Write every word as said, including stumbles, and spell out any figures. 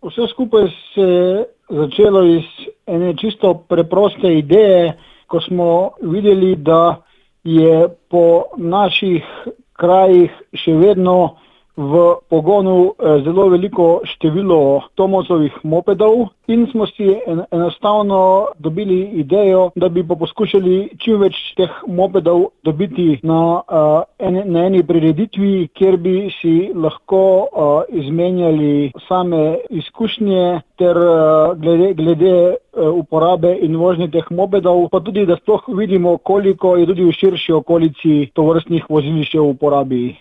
Vse skupaj se je začelo iz ene čisto preproste ideje, ko smo videli, da je po naših krajih še vedno v pogonu zelo veliko število Tomosovih mopedov in smo si enostavno dobili idejo, da bi pa poskušali čim več teh mopedov dobiti na, uh, ene, na eni prireditvi, kjer bi si lahko uh, izmenjali same izkušnje ter uh, glede, glede uh, uporabe in vožnje teh mopedov, pa tudi, da sploh vidimo, koliko je tudi v širši okolici tovrstnih vozil še v uporabi.